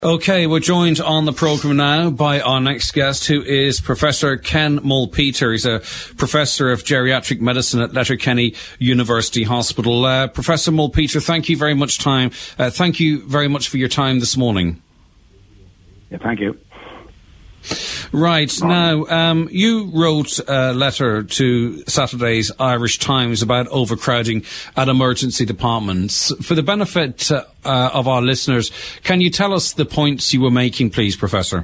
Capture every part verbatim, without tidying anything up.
OK, we're joined on the programme now by our next guest, who is Professor Ken Mulpeter. He's a Professor of Geriatric Medicine at Letterkenny University Hospital. Uh, Professor Mulpeter, thank you very much time. Uh, thank you very much for your time this morning. Yeah, thank you. Right, now, um, you wrote a letter to Saturday's Irish Times about overcrowding at emergency departments. For the benefit uh, uh, of our listeners, can you tell us the points you were making, please, Professor?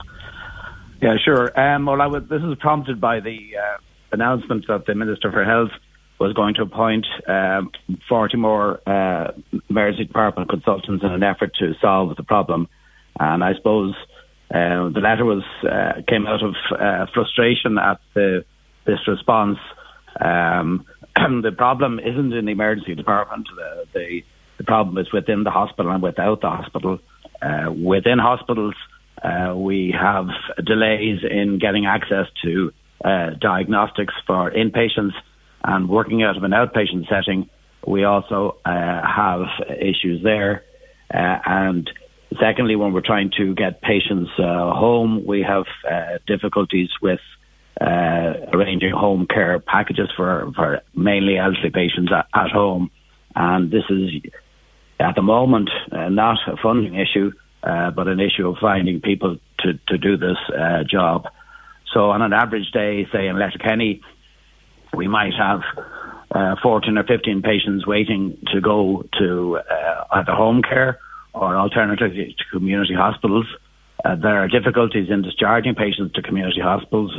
Yeah, sure. Um, well, I was, this is prompted by the uh, announcement that the Minister for Health was going to appoint um, forty more uh, emergency department consultants in an effort to solve the problem. And I suppose Uh, the letter was uh, came out of uh, frustration at the, this response. Um, the problem isn't in the emergency department. The, the, the problem is within the hospital and without the hospital. Uh, within hospitals, uh, we have delays in getting access to uh, diagnostics for inpatients, and working out of an outpatient setting, we also uh, have issues there. Uh, and Secondly, when we're trying to get patients uh, home, we have uh, difficulties with uh, arranging home care packages for, for mainly elderly patients at, at home. And this is, at the moment, uh, not a funding issue, uh, but an issue of finding people to, to do this uh, job. So on an average day, say in Letterkenny, we might have uh, fourteen or fifteen patients waiting to go to uh, either home care or alternatively to community hospitals. Uh, there are difficulties in discharging patients to community hospitals,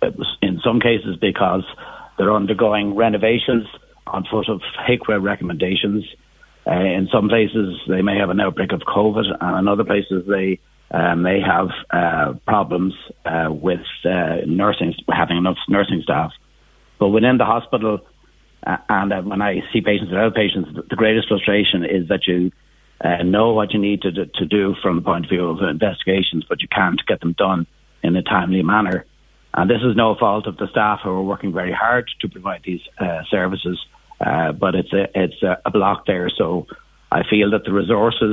in some cases because they're undergoing renovations on foot of H I C W A recommendations. Uh, in some places, they may have an outbreak of COVID, and in other places, they uh, may have uh, problems uh, with uh, nursing, having enough nursing staff. But within the hospital, uh, and uh, when I see patients and outpatients, the greatest frustration is that you Uh, know what you need to, to do from the point of view of investigations, but you can't get them done in a timely manner. And this is no fault of the staff who are working very hard to provide these uh, services, uh, but it's a, it's a, a block there. So I feel that the resources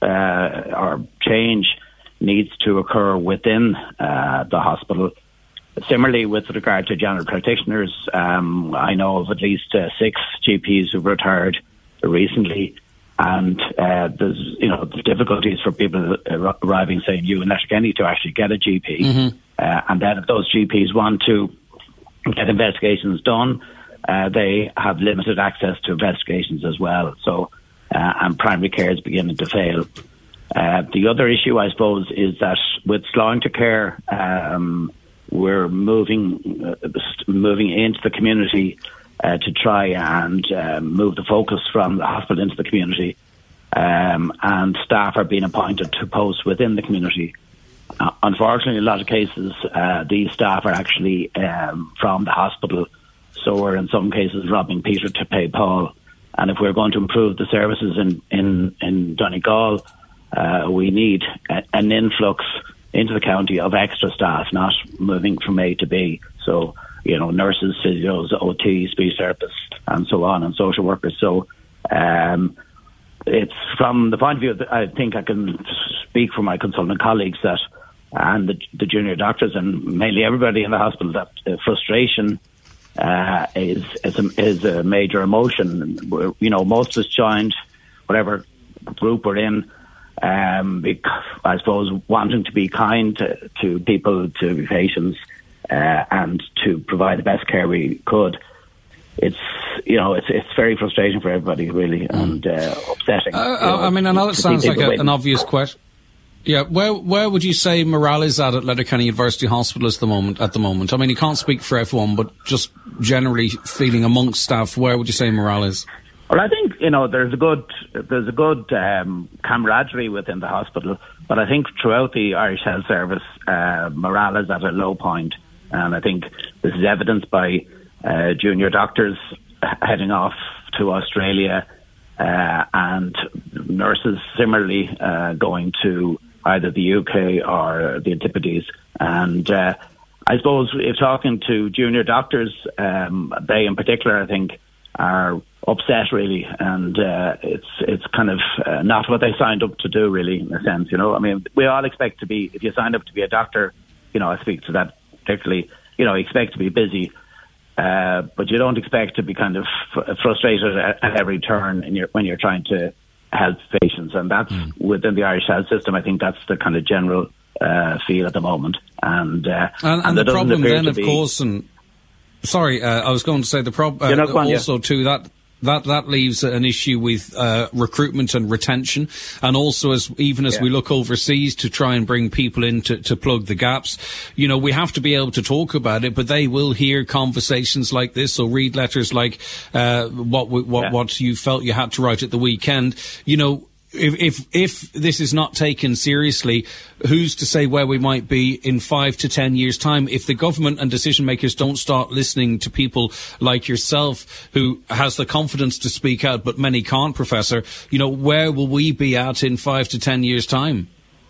uh, or change needs to occur within uh, the hospital. Similarly, with regard to general practitioners, um, I know of at least uh, six G Ps who've retired recently. And uh, there's, you know, the difficulties for people arriving, say, in in Letterkenny to actually get a G P. Mm-hmm. Uh, and then if those G Ps want to get investigations done, uh, they have limited access to investigations as well. So, uh, and primary care is beginning to fail. Uh, the other issue, I suppose, is that with slowing to care, um, we're moving uh, moving into the community Uh, to try and uh, move the focus from the hospital into the community. Um, and staff are being appointed to posts within the community. Uh, unfortunately, in a lot of cases, uh, these staff are actually um, from the hospital. So we're in some cases robbing Peter to pay Paul. And if we're going to improve the services in, in, in Donegal, uh, we need a, an influx into the county of extra staff, not moving from A to B. So, you know, nurses, physios, O Ts, speech therapists, and so on, and social workers. So um, it's from the point of view that I think I can speak for my consultant colleagues that, and the, the junior doctors, and mainly everybody in the hospital, that uh, frustration uh, is is a, is a major emotion. We're, you know, most of us joined whatever group we're in, um, because, I suppose, wanting to be kind to, to people, to patients, Uh, and to provide the best care we could. It's, you know, it's it's very frustrating for everybody, really, and uh, upsetting. Uh, you know, I mean, I know it sounds like a, an obvious question. Yeah, where where would you say morale is at at Letterkenny University Hospital at the moment? At the moment, I mean, you can't speak for everyone, but just generally feeling amongst staff, where would you say morale is? Well, I think, you know, there's a good there's a good um, camaraderie within the hospital, but I think throughout the Irish Health Service, uh, morale is at a low point. And I think this is evidenced by uh, junior doctors heading off to Australia uh, and nurses similarly uh, going to either the U K or the Antipodes. And uh, I suppose if talking to junior doctors, um, they in particular, I think, are upset really, and uh, it's it's kind of uh, not what they signed up to do really, in a sense. You know, I mean, we all expect to be, if you signed up to be a doctor, you know, I speak to that particularly, you know, you expect to be busy, uh, but you don't expect to be kind of f- frustrated at, at every turn in your, when you're trying to help patients, and that's mm. within the Irish health system. I think that's the kind of general uh, feel at the moment, and uh, and, and, and the problem then, of be, course, and sorry, uh, I was going to say the problem uh, also too that. That that leaves an issue with uh, recruitment and retention, and also as even as yeah. we look overseas to try and bring people in to, to plug the gaps. You know, we have to be able to talk about it, but they will hear conversations like this or read letters like uh, what what yeah. what you felt you had to write at the weekend. You know. If, if if this is not taken seriously, who's to say where we might be in five to ten years' time if the government and decision makers don't start listening to people like yourself who has the confidence to speak out, but many can't, Professor? You know, where will we be at in five to ten years' time?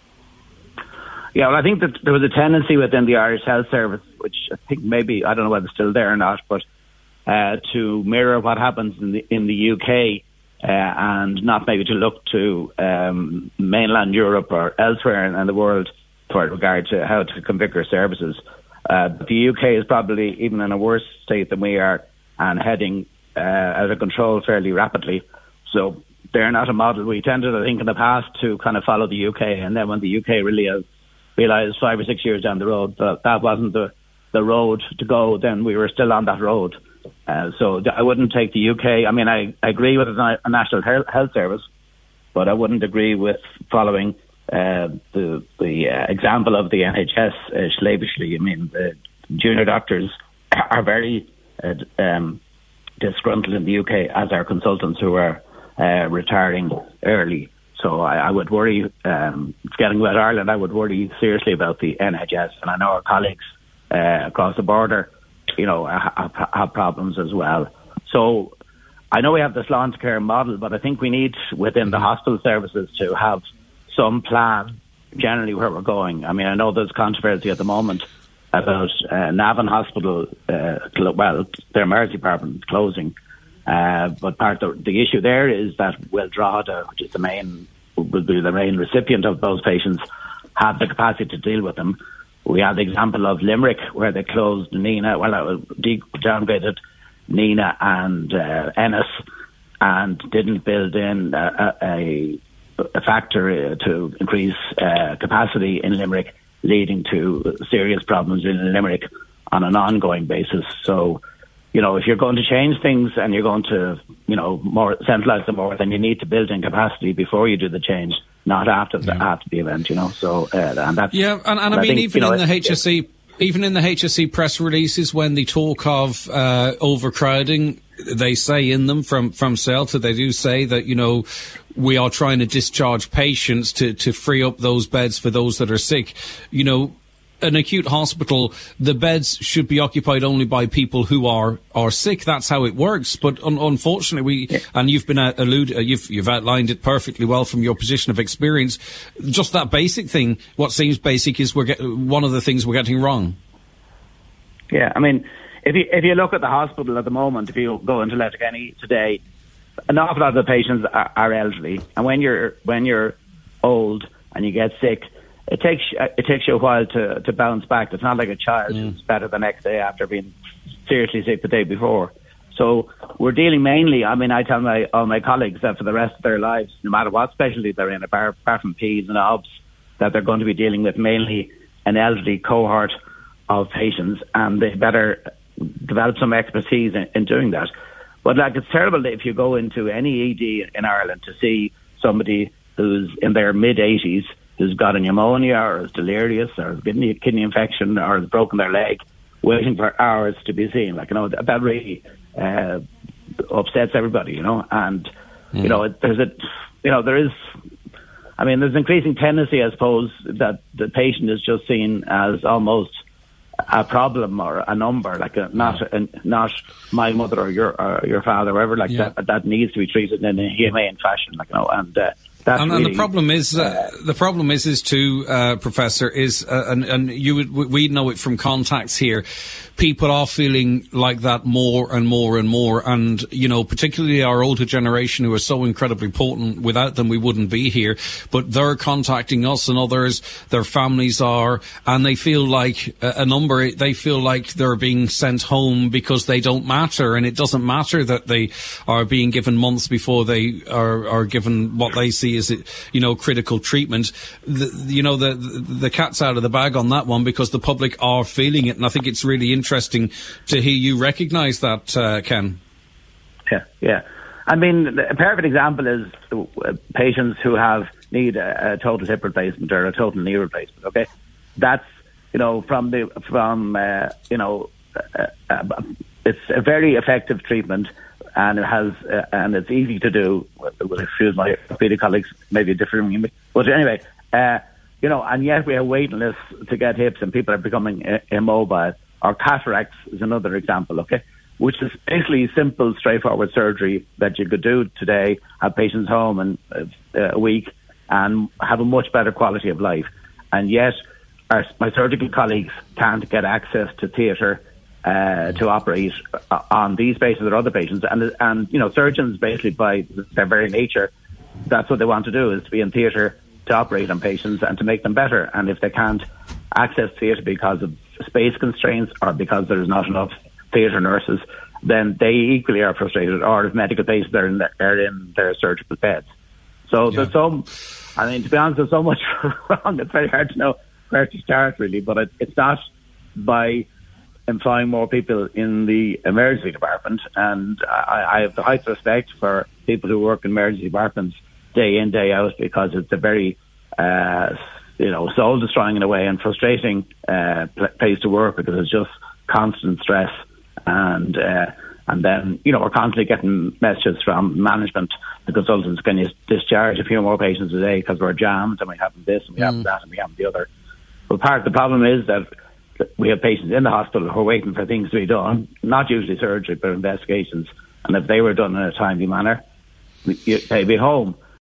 Yeah, well, I think that there was a tendency within the Irish Health Service, which I think maybe, I don't know whether it's still there or not, but uh, to mirror what happens in the in the U K. Uh, and not maybe to look to um, mainland Europe or elsewhere in, in the world for regard to how to configure services. Uh, but the U K is probably even in a worse state than we are and heading uh, out of control fairly rapidly. So they're not a model. We tended, I think, in the past to kind of follow the U K, and then when the U K really has realised five or six years down the road that that wasn't the, the road to go, then we were still on that road. Uh, so I wouldn't take the U K. I mean, I, I agree with a, a national health service, but I wouldn't agree with following uh, the the uh, example of the N H S uh, slavishly. I mean, the junior doctors are very uh, um, disgruntled in the U K, as are consultants who are uh, retiring early. So I, I would worry, um, getting about Ireland, I would worry seriously about the N H S. And I know our colleagues uh, across the border, you know, have, have problems as well. So I know we have this long care model, but I think we need within the hospital services to have some plan generally where we're going. I mean, I know there's controversy at the moment about uh, Navan Hospital, uh, well, their emergency department closing. Uh, but part of the, the issue there is that Will Drogheda, which is the main, will be the main recipient of those patients, have the capacity to deal with them. We have the example of Limerick, where they closed Nina, well, uh, de- downgraded Nina and uh, Ennis, and didn't build in a, a, a factor to increase uh, capacity in Limerick, leading to serious problems in Limerick on an ongoing basis. So, you know, if you're going to change things and you're going to, you know, more centralise them more, then you need to build in capacity before you do the change, not after the, yeah. after the event, you know. So, uh, and that's yeah, and, and, and I mean, I think, even you know, in the H S E, yeah. even in the H S E press releases, when they talk of uh, overcrowding, they say in them from from CELTA, they do say that, you know, we are trying to discharge patients to to free up those beds for those that are sick. You know, an acute hospital, the beds should be occupied only by people who are, are sick. That's how it works. But un- unfortunately, we yeah. and you've been uh, allude, uh, you've you've outlined it perfectly well from your position of experience. Just that basic thing, what seems basic, is we're get, one of the things we're getting wrong. Yeah, I mean, if you if you look at the hospital at the moment, if you go into Letterkenny today, an awful lot of the patients are, are elderly, and when you're when you're old and you get sick, It takes it takes you a while to, to bounce back. It's not like a child mm. who's better the next day after being seriously sick the day before. So we're dealing mainly, I mean, I tell my all my colleagues that for the rest of their lives, no matter what specialty they're in, apart, apart from P's and Obs, that they're going to be dealing with mainly an elderly cohort of patients, and they better develop some expertise in, in doing that. But like, it's terrible if you go into any E D in Ireland to see somebody who's in their mid-eighties who's got a pneumonia or is delirious or has been a kidney infection or has broken their leg, waiting for hours to be seen. Like, you know, that, that really uh, upsets everybody, you know. And, mm. you know, there's a, you know, there is, I mean, there's an increasing tendency, I suppose, that the patient is just seen as almost a problem or a number, like a, not a, not my mother or your or your father, or whatever, like yeah. that that needs to be treated in a humane fashion, like, you know. And uh, That's and, really, and the problem is, uh, uh, the problem is, is too, uh, Professor, is, uh, and, and you would, we know it from contacts here, people are feeling like that more and more and more. And, you know, particularly our older generation who are so incredibly potent, without them we wouldn't be here. But they're contacting us and others, their families are, and they feel like a, a number, they feel like they're being sent home because they don't matter. And it doesn't matter that they are being given months before they are, are given what they see as, you know, critical treatment. The, you know, the, the cat's out of the bag on that one because the public are feeling it. And I think it's really interesting to hear you recognise that, uh, Ken. Yeah, yeah. I mean, a perfect example is uh, patients who have need a, a total hip replacement or a total knee replacement. Okay, that's, you know, from the from uh, you know, uh, uh, it's a very effective treatment, and it has uh, and it's easy to do. Well, excuse my orthopedic colleagues, maybe differing me, but anyway, uh, you know, and yet we have waiting lists to get hips, and people are becoming uh, immobile. Or cataracts is another example. Okay. Which is basically simple, straightforward surgery that you could do today, have patients home in uh, a week and have a much better quality of life. And yet, our, my surgical colleagues can't get access to theatre uh, to operate on these patients or other patients. And, and, you know, surgeons basically, by their very nature, that's what they want to do, is to be in theatre to operate on patients and to make them better. And if they can't access theatre because of space constraints or because there's not enough theatre nurses, then they equally are frustrated, or if medical patients are in, the, are in their surgical beds. So yeah. there's some, I mean, to be honest, there's so much wrong, it's very hard to know where to start, really, but it, it's not by employing more people in the emergency department, and I, I have the highest respect for people who work in emergency departments day in, day out, because it's a very, uh, you know, soul-destroying in a way and frustrating uh, place to work, because it's just constant stress. And uh, and then, you know, we're constantly getting messages from management, the consultants, can you discharge a few more patients a day because we're jammed and we have this and we mm. have that and we have the other. But part of the problem is that we have patients in the hospital who are waiting for things to be done, not usually surgery, but investigations. And if they were done in a timely manner, they'd be home.